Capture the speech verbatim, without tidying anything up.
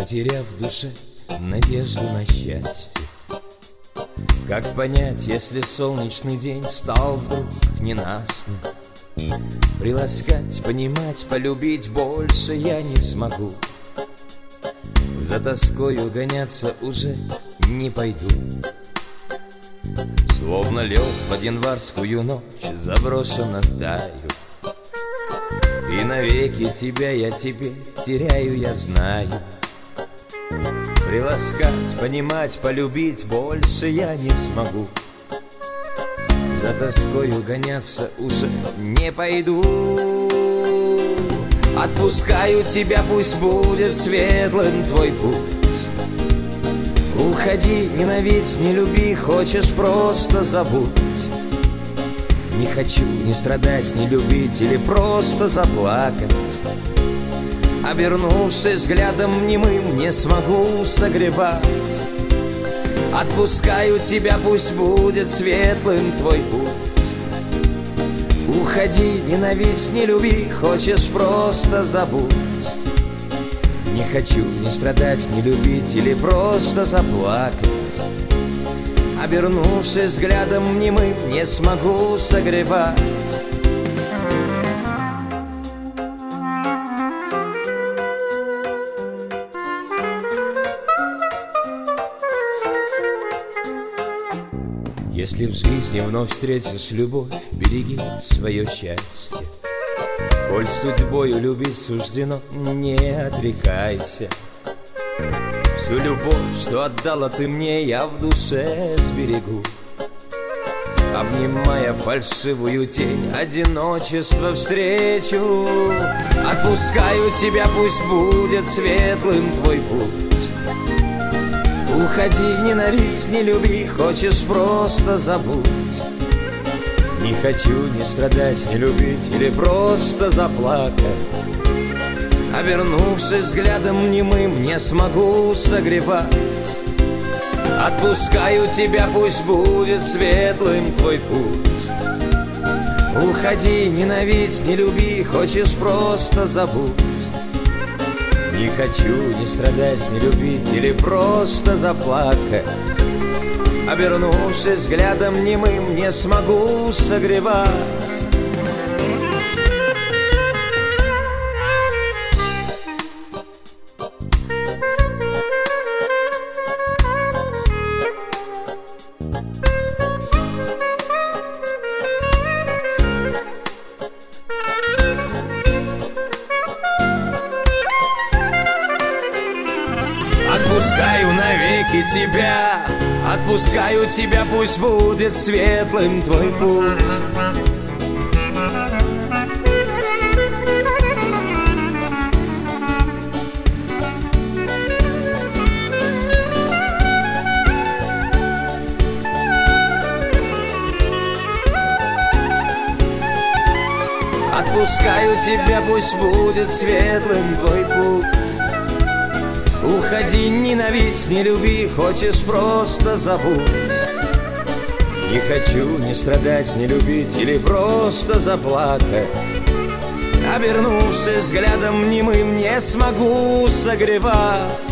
потеряв в душе надежду на счастье. Как понять, если солнечный день стал вдруг ненастным? Приласкать, понимать, полюбить больше я не смогу. За тоскою гоняться уже не пойду. Словно лед под январскую ночь заброшенно таю, и навеки тебя я теперь теряю, я знаю. Приласкать, понимать, полюбить больше я не смогу. За тоскою гоняться уже не пойду. Отпускаю тебя, пусть будет светлым твой путь. Уходи, ненавидь, не люби, хочешь просто забудь. Не хочу ни страдать, ни любить или просто заплакать. Обернувшись взглядом немым, не смогу согревать. Отпускаю тебя, пусть будет светлым твой путь. Уходи, ненавидь, не люби, хочешь просто забудь. Не хочу ни страдать, ни любить или просто заплакать. Обернувшись взглядом немым, не смогу согревать. Если в жизни вновь встретишь любовь, береги свое счастье. Коль судьбою любить суждено, не отрекайся. Всю любовь, что отдала ты мне, я в душе сберегу. Обнимая фальшивую тень, одиночество встречу. Отпускаю тебя, пусть будет светлым твой путь. Уходи, ненавидь, не люби, хочешь просто забудь. Не хочу ни страдать, ни любить или просто заплакать. Обернувшись взглядом немым, не смогу согревать. Отпускаю тебя, пусть будет светлым твой путь. Уходи, ненавидь, не люби, хочешь просто забудь. Не хочу ни страдать, ни любить или просто заплакать. Обернувшись взглядом немым, не смогу согревать. Отпускаю навеки тебя, отпускаю тебя, пусть будет светлым твой путь. Отпускаю тебя, пусть будет светлым твой путь. Уходи, ненавидь, не люби, хочешь просто забудь. Не хочу ни страдать, ни любить или просто заплакать. Обернувшись взглядом немым, не смогу согревать.